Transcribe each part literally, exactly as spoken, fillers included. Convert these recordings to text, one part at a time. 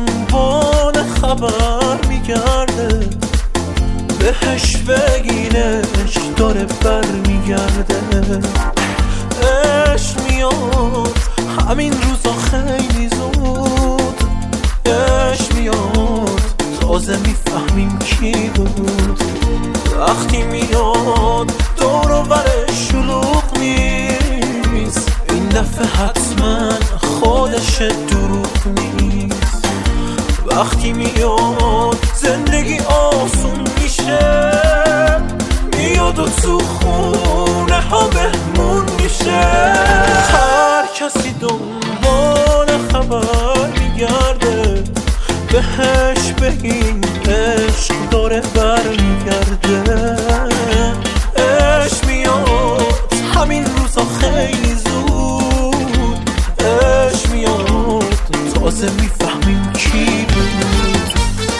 دنبال خبر میگرده، بهش بگینش داره بر میگرده. عشق میاد همین روزا خیلی زود، عشق میاد تازه میفهمیم کی بود. وقتی میاد دور و برش شلوغ نیست، این دفعه حتما خودش دروغ نیست. وقتی میاد زندگی آسون میشه، میاد و تو خونه ها بهمون میشه. هر کسی دنبال خبر میگرده، بهش بگین عشق داره بر میگرده. عشق میاد همین روزا خیلی زود، عشق میاد تازه میفهمیم کی بود.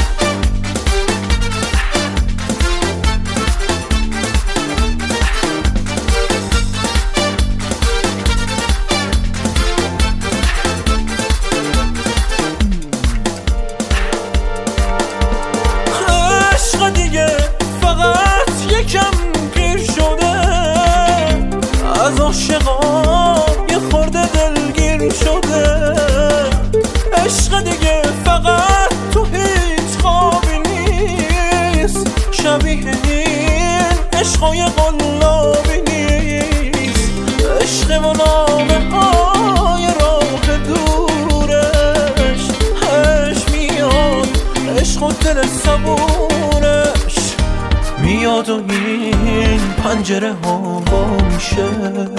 دیگه فقط یکم پیر شده، از عاشقام یه خورده دلگیر شده. عشق دیگه فقط تو هیچ خوابی نیست، شبیه این عشقای قلابی نیست. عشق و نامه های راه دورش، عشق میاد عشق و دل صبورش میاد و این پنجره ها با میشه.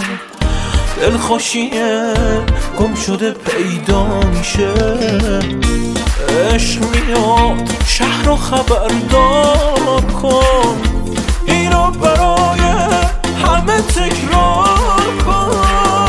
دلخوشیه گم شده پیدا میشه. عشق میاد شهر رو خبردار کن، این رو برای همه تکرار کن.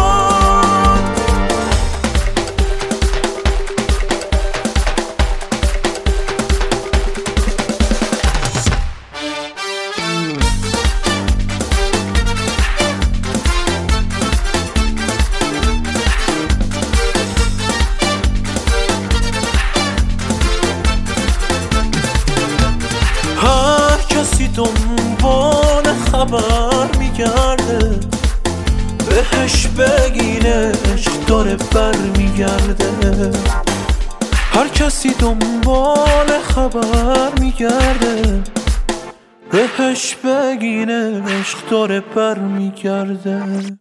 هر کسی دنبال خبر میگرده، بهش بگینش داره بر میگرده. هر کسی دنبال خبر میگرده، بهش بگینش داره بر میگرده.